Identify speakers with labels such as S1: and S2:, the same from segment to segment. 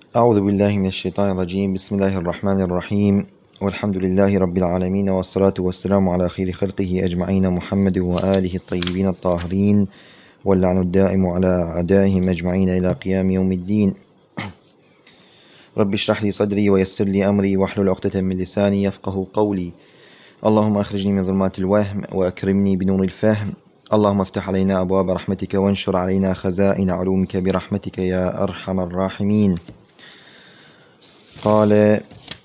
S1: أعوذ بالله من الشيطان الرجيم. بسم الله الرحمن الرحيم، والحمد لله رب العالمين، والصلاة والسلام على خير خلقه أجمعين، محمد وآله الطيبين الطاهرين، واللعن الدائم على أعدائهم أجمعين إلى قيام يوم الدين. رب اشرح لي صدري ويسر لي أمري واحلل عقدة من لساني يفقه قولي. اللهم أخرجني من ظلمات الوهم وأكرمني بنور الفهم. اللهم افتح علينا أبواب رحمتك وانشر علينا خزائن علومك برحمتك يا أرحم الراحمين. قال: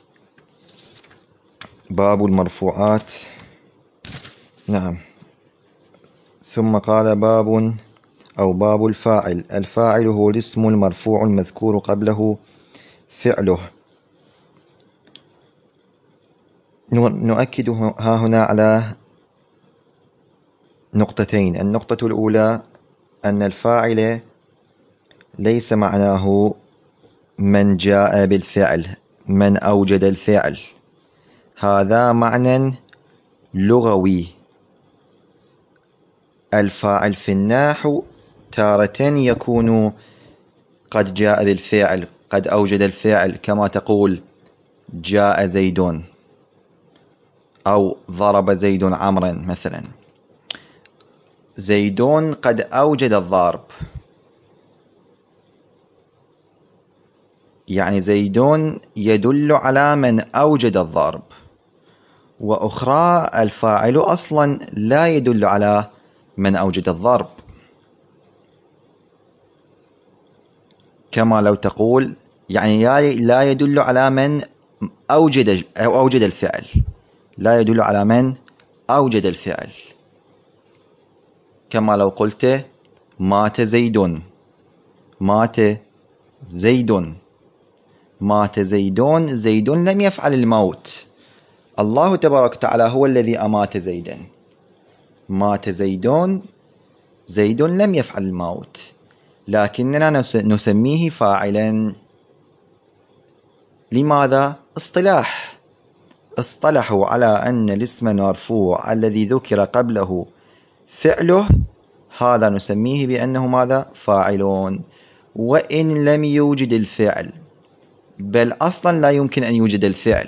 S1: باب المرفوعات. نعم. ثم قال: باب الفاعل. الفاعل هو الاسم المرفوع المذكور قبله فعله. نؤكد ها هنا على نقطتين. النقطة الأولى أن الفاعل ليس معناه من جاء بالفعل، من أوجد الفعل. هذا معنى لغوي. الفاعل في النحو تارة يكون قد جاء بالفعل، قد أوجد الفعل، كما تقول جاء زيد أو ضرب زيد عمرا مثلا. زيد قد أوجد الضرب، يعني زيد يدل على من أوجد الضرب. وأخرى الفاعل أصلا لا يدل على من أوجد الضرب، كما لو تقول يعني لا يدل على من أوجد الفعل، لا يدل على من أوجد الفعل. كما لو قلت مات زيد، مات زيد، مات زيد. زيد لم يفعل الموت، الله تبارك وتعالى هو الذي أمات زيدا. مات زيد، زيد لم يفعل الموت، لكننا نسميه فاعلا. لماذا؟ اصطلحوا على أن الاسم المرفوع الذي ذكر قبله فعله هذا نسميه بأنه ماذا؟ فاعلون. وإن لم يوجد الفعل، بل أصلا لا يمكن أن يوجد الفعل.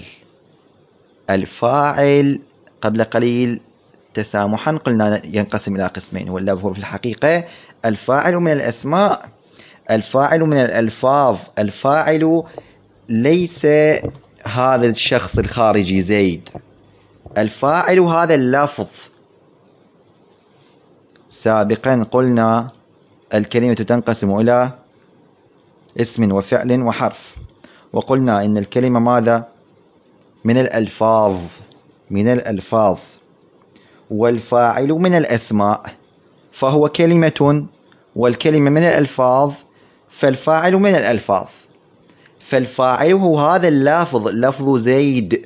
S1: الفاعل قبل قليل تسامحا قلنا ينقسم إلى قسمين، ولا هو في الحقيقة الفاعل من الأسماء، الفاعل من الألفاظ. الفاعل ليس هذا الشخص الخارجي زيد، الفاعل هذا اللفظ. سابقا قلنا الكلمة تنقسم إلى اسم وفعل وحرف، وقلنا إن الكلمة ماذا؟ من الألفاظ، من الألفاظ، والفاعل من الأسماء، فهو كلمة، والكلمة من الألفاظ، فالفاعل من الألفاظ. فالفاعل هو هذا اللفظ، لفظ زيد.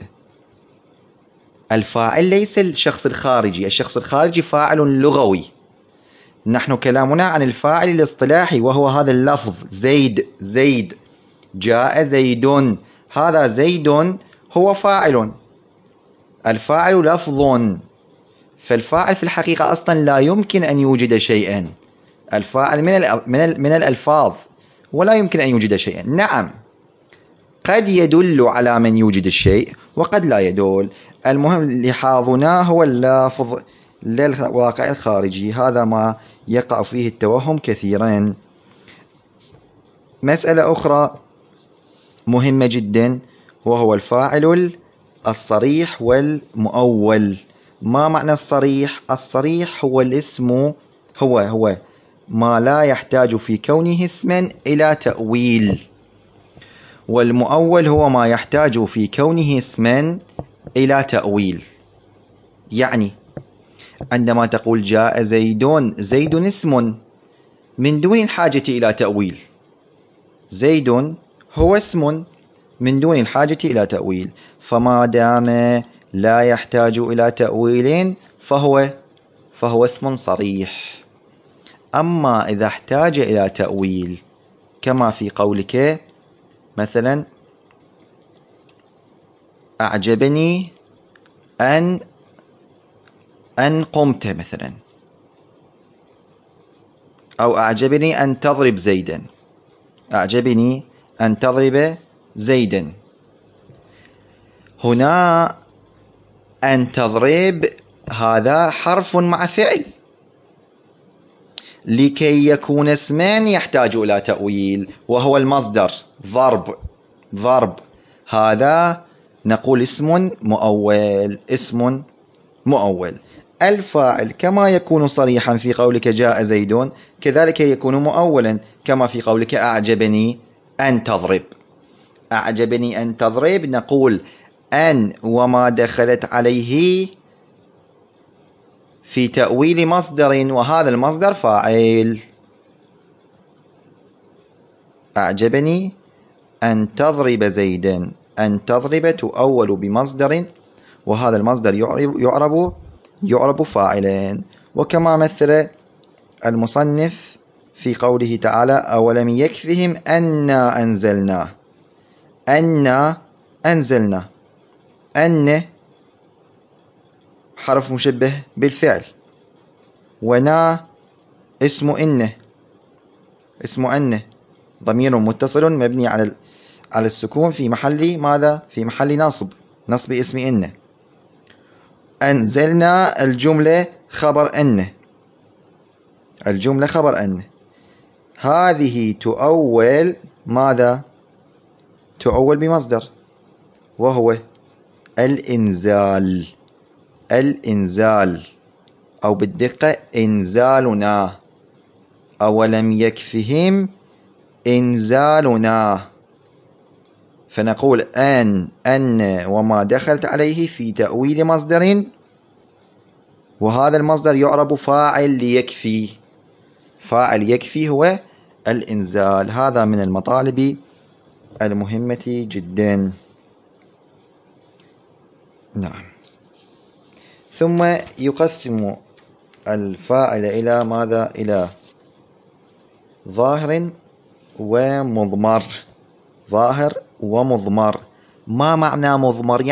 S1: الفاعل ليس الشخص الخارجي، الشخص الخارجي فاعل لغوي. نحن كلامنا عن الفاعل الاصطلاحي، وهو هذا اللفظ زيد. زيد جاء زيد، هذا زيد هو فاعل. الفاعل لفظ، فالفاعل في الحقيقة أصلا لا يمكن أن يوجد شيئا. الفاعل من الألفاظ، ولا يمكن أن يوجد شيئا. نعم، قد يدل على من يوجد الشيء وقد لا يدل. المهم لحاظنا هو اللفظ للواقع الخارجي، هذا ما يقع فيه التوهم كثيرا. مسألة أخرى مهمة جدا، وهو الفاعل الصريح والمؤول. ما معنى الصريح؟ الصريح هو الاسم، هو ما لا يحتاج في كونه اسما إلى تأويل، والمؤول هو ما يحتاج في كونه اسما إلى تأويل. يعني عندما تقول جاء زيد، زيد اسم من دون الحاجة إلى تأويل. زيد هو اسم من دون الحاجة إلى تأويل، فما دام لا يحتاج إلى تأويل فهو اسم صريح. أما إذا احتاج إلى تأويل، كما في قولك مثلا أعجبني أن قمت مثلا، أو أعجبني أن تضرب زيدا، أعجبني أن تضرب زيدا. هنا أن تضرب هذا حرف مع فعل، لكي يكون اسما يحتاج إلى تأويل وهو المصدر ضرب. هذا نقول اسم مؤول. اسم مؤول. الفاعل كما يكون صريحا في قولك جاء زيد، كذلك يكون مؤولا كما في قولك أعجبني أن تضرب. أعجبني أن تضرب، نقول أن وما دخلت عليه في تأويل مصدر، وهذا المصدر فاعل. أعجبني أن تضرب زيدا. أن تضرب تؤول بمصدر، وهذا المصدر يعرب فاعلا. وكما مثل المصنف في قوله تعالى أولم يكفهم أنا أنزلنا. أن حرف مشبه بالفعل، ونا اسم أن ضمير متصل مبني على السكون في محل ماذا؟ في محل نصب اسم إن. أنزلنا الجملة خبر أن. هذه تؤول ماذا؟ تؤول بمصدر وهو الإنزال أو بالدقة إنزالنا. أولم يكفهم إنزالنا، فنقول أن وما دخلت عليه في تأويل مصدر، وهذا المصدر يعرب فاعل ليكفي. فاعل يكفي هو الإنزال. هذا من المطالب المهمة جدا. نعم. ثم يقسم الفاعل إلى ماذا؟ إلى ظاهر ومضمر. ظاهر ومضمر. ما معنى مضمر؟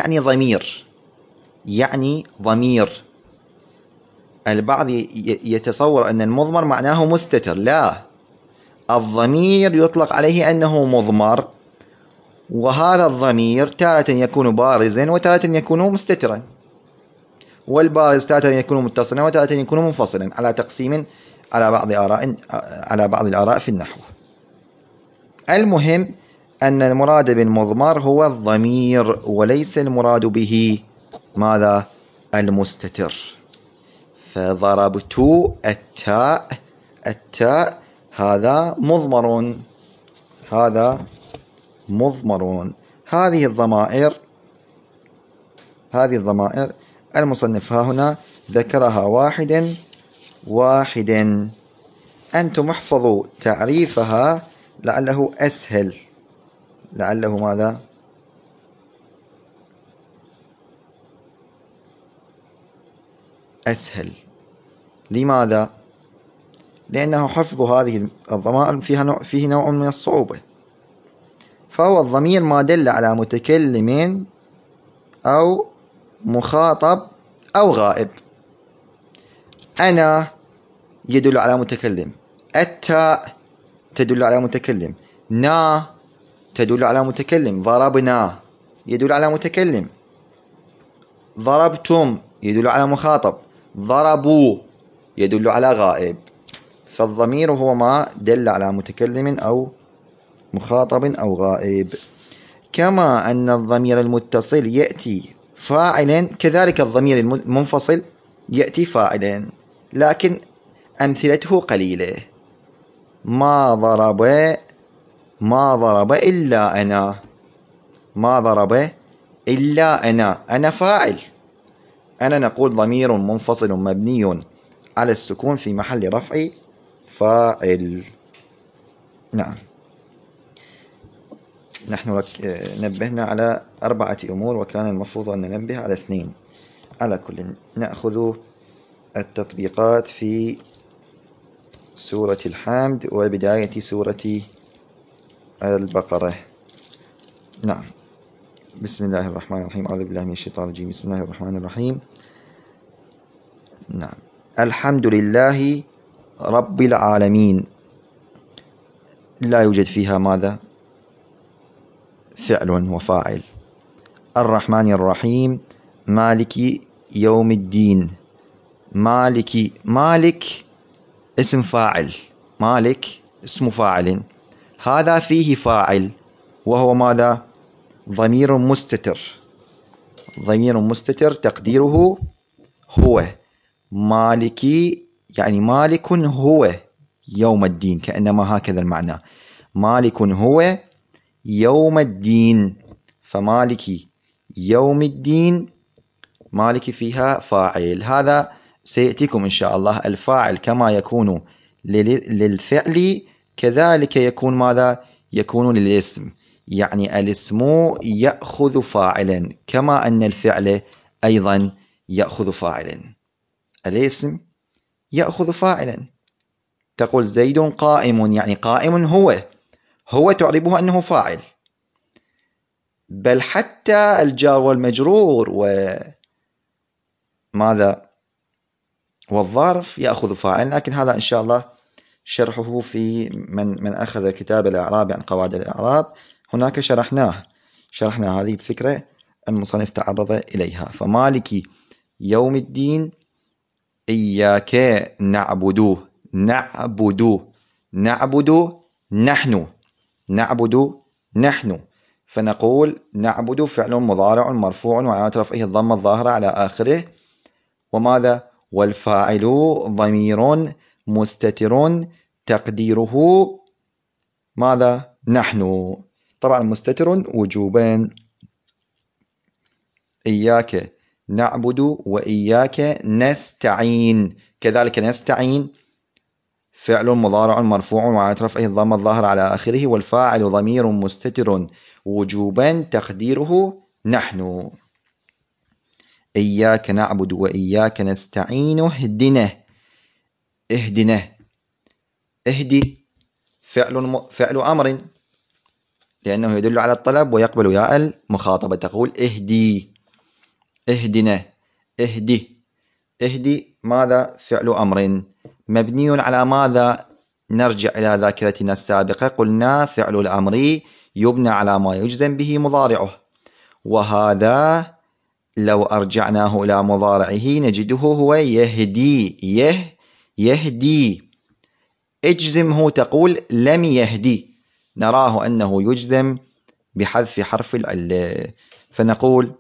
S1: يعني ضمير. البعض يتصور أن المضمر معناه مستتر. لا، الضمير يطلق عليه أنه مضمر، وهذا الضمير تارة يكون بارزا وتارة يكون مستترا، والبارز تارة يكون متصلا وتارة يكون منفصلا، على تقسيم على بعض الآراء في النحو. المهم أن المراد بالمضمر هو الضمير، وليس المراد به ماذا؟ المستتر. فضربت التاء هذا مضمر. هذه الضمائر المصنف ها هنا ذكرها واحدا. أنتم احفظوا تعريفها لعله أسهل، لعله ماذا؟ أسهل. لماذا؟ لأنه حفظ هذه الضمائر فيه نوع من الصعوبة. فهو الضمير ما دل على متكلم أو مخاطب أو غائب. أنا يدل على متكلم، التاء تدل على متكلم، نا تدل على متكلم، ضربنا يدل على متكلم، ضربتم يدل على مخاطب، ضربوا يدل على غائب. فالضمير هو ما دل على متكلم أو مخاطب أو غائب. كما أن الضمير المتصل يأتي فاعلا، كذلك الضمير المنفصل يأتي فاعلا، لكن أمثلته قليلة. ما ضرب إلا أنا. ما ضرب إلا أنا فاعل. أنا نقول ضمير منفصل مبني على السكون في محل رفع فاعل. نعم. نحن نبهنا على 4 أمور، وكان المفروض أن ننبه على 2. على كل، نأخذ التطبيقات في سورة الحمد وبداية سورة البقرة. نعم. بسم الله الرحمن الرحيم. أعوذ بالله من الشيطان الرجيم. بسم الله الرحمن الرحيم. نعم. الحمد لله رب العالمين لا يوجد فيها ماذا؟ فعل وفاعل. الرحمن الرحيم مالك يوم الدين. مالك، مالك اسم فاعل، مالك اسم فاعل، هذا فيه فاعل وهو ماذا؟ ضمير مستتر، ضمير مستتر تقديره هو. مالكي يعني مالك هو يوم الدين، كأنما هكذا المعنى، مالك هو يوم الدين. فمالك يوم الدين، مالك فيها فاعل. هذا سيأتيكم إن شاء الله. الفاعل كما يكون للفعل كذلك يكون ماذا؟ يكون للاسم. يعني الاسم يأخذ فاعلا كما أن الفعل أيضا يأخذ فاعلا. الاسم يأخذ فاعلا. تقول زيد قائم، يعني قائم هو تعربه أنه فاعل. بل حتى الجار والمجرور وماذا والظرف يأخذ فاعل. لكن هذا إن شاء الله شرحه في من أخذ كتاب الإعراب عن قواعد الإعراب، هناك شرحنا هذه الفكرة المصنف تعرض إليها. فمالك يوم الدين إياك نعبد، نعبد نحن. فنقول نعبد فعل مضارع مرفوع وعلامة رفعه الضمة الظاهرة على آخره، وماذا؟ والفاعل ضمير مستتر تقديره ماذا؟ نحن. طبعا مستتر وجوبا. إياك نعبد وإياك نستعين، كذلك نستعين فعل مضارع مرفوع وعلامة رفعه الضمة الظاهرة على آخره، والفاعل ضمير مستتر وجوبا تقديره نحن. إياك نعبد وإياك نستعين اهدنا، اهدي فعل أمر لأنه يدل على الطلب ويقبل ياء المخاطبة. تقول اهدي، اهدنا، اهدي ماذا؟ فعل أمر مبني على ماذا؟ نرجع إلى ذاكرتنا السابقة، قلنا فعل الأمر يبنى على ما يجزم به مضارعه، وهذا لو أرجعناه إلى مضارعه نجده هو يهدي. يهدي اجزمه، تقول لم يهدي، نراه أنه يجزم بحذف حرف العلة، فنقول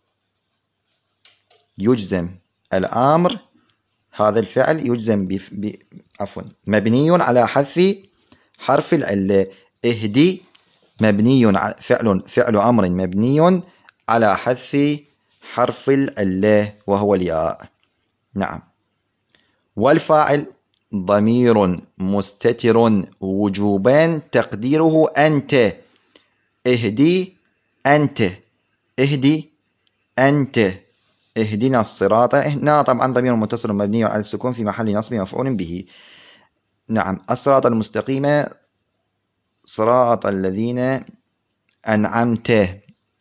S1: يجزم الأمر، هذا الفعل يجزم مبني على حذف حرف العلة. اهدي مبني على فعل أمر مبني على حذف حرف العلة وهو الياء. نعم. والفاعل ضمير مستتر وجوبا تقديره أنت، اهدي أنت، اهدي أنت، اهدنا الصراط. هنا طبعا ضمير متصل مبني على السكون في محل نصب مفعول به. نعم. الصراط المستقيم صراط الذين أنعمت،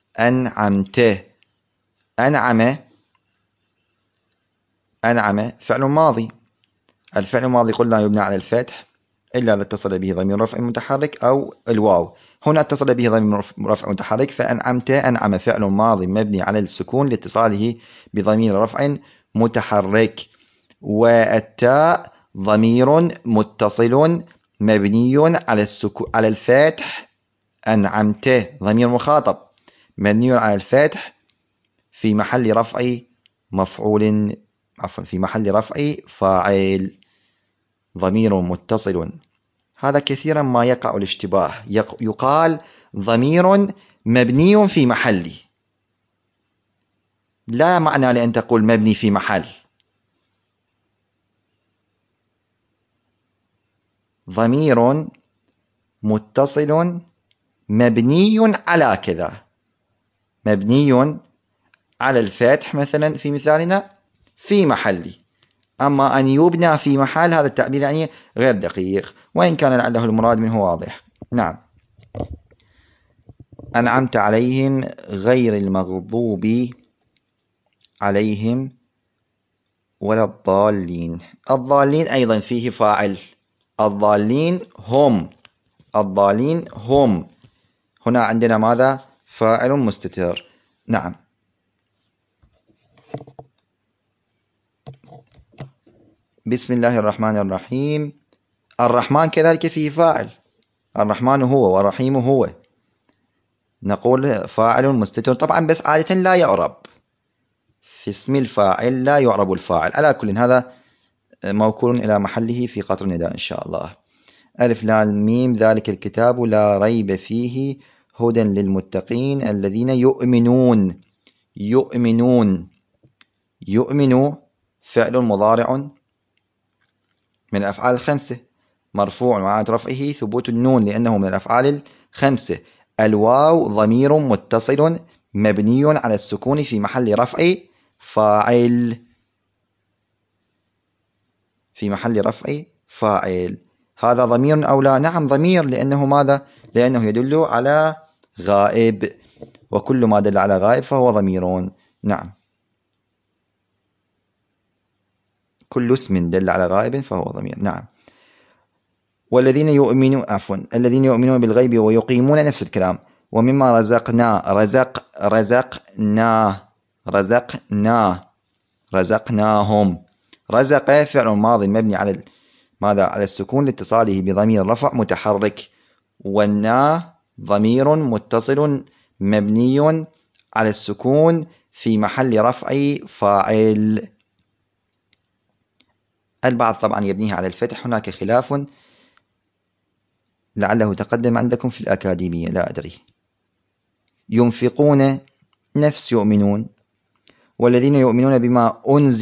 S1: أنعم فعل ماضي. الفعل الماضي قلنا يبنى على الفتح إلا إذا اتصل به ضمير رفع متحرك أو الواو. هنا اتصل به ضمير رفع متحرك، فأنعمت أنعم فعل ماضي مبني على السكون لاتصاله بضمير رفع متحرك. والتاء ضمير متصل مبني على الفتح. أنعمت ضمير مخاطب مبني على الفتح في محل رفع مفعول، في محل رفع فاعل، ضمير متصل. هذا كثيرا ما يقع الاشتباه، يقال ضمير مبني في محل، لا معنى لأن تقول مبني في محل. ضمير متصل مبني على كذا، مبني على الفتح مثلا في مثالنا في محل. أما أن يبنى في محل هذا التعبير يعني غير دقيق، وإن كان لعله المراد منه واضح. نعم. أنعمت عليهم غير المغضوب عليهم ولا الضالين. الضالين أيضا فيه فاعل، الضالين هم، الضالين هم. هنا عندنا ماذا؟ فاعل مستتر. نعم. بسم الله الرحمن الرحيم. الرحمن كذلك فيه فاعل، الرحمن هو والرحيم هو، نقول فاعل مستتر طبعا، بس عادة لا يعرب في اسم الفاعل، لا يعرب الفاعل. على كل هذا موكول إلى محله في قطر النداء إن شاء الله. ألف لام ميم ذلك الكتاب لا ريب فيه هدى للمتقين الذين يؤمنون. يؤمنون، يؤمن فعل مضارع من الأفعال الخمسة، مرفوع وعلامة رفعه ثبوت النون لأنه من الأفعال الخمسة. الواو ضمير متصل مبني على السكون في محل رفع فاعل، في محل رفع فاعل. هذا ضمير أو لا؟ نعم ضمير، لأنه ماذا؟ لأنه يدل على غائب، وكل ما دل على غائب فهو ضمير. نعم، كل اسم دل على غائب فهو ضمير. نعم. والذين يؤمنون، عفوا، الذين يؤمنون بالغيب ويقيمون، نفس الكلام. ومما رزقنا رزقناهم. رزق فعل ماض مبني على ماذا؟ على السكون لاتصاله بضمير رفع متحرك، والنا ضمير متصل مبني على السكون في محل رفع فاعل. البعض طبعا يبنيه على الفتح، هناك خلاف لعله تقدم عندكم في الأكاديمية، لا أدري. ينفقون نفس يؤمنون. والذين يؤمنون بما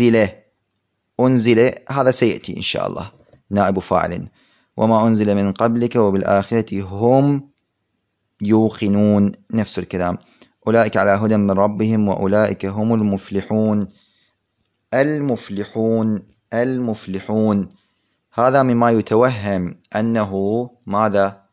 S1: أنزل هذا سيأتي إن شاء الله نائب فاعل. وما أنزل من قبلك وبالآخرة هم يوقنون، نفس الكلام. أولئك على هدى من ربهم وأولئك هم المفلحون. المفلحون هذا مما يتوهم أنه ماذا؟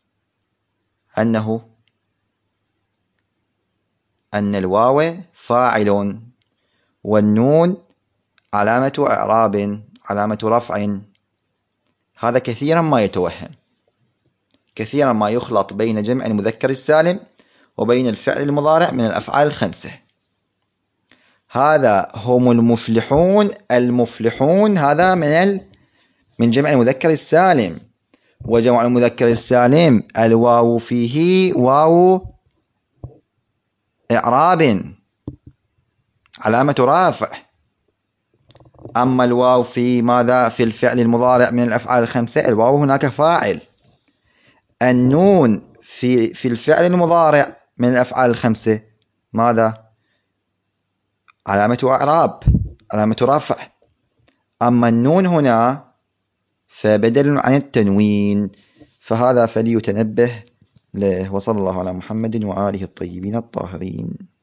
S1: أن الواو فاعل والنون علامة إعراب، علامة رفع. هذا كثيرا ما يتوهم، كثيرا ما يخلط بين جمع المذكر السالم وبين الفعل المضارع من الأفعال الخمسة. هذا هم المفلحون، المفلحون هذا من جمع المذكر السالم، وجمع المذكر السالم الواو فيه واو إعراب علامة رافع. أما الواو في ماذا؟ في الفعل المضارع من الأفعال الخمسة، الواو هناك فاعل. النون في الفعل المضارع من الأفعال الخمسة ماذا؟ علامة إعراب، علامة رفع. أما النون هنا فبدل عن التنوين، فهذا فليتنبه له. وصلى الله على محمد وآله الطيبين الطاهرين.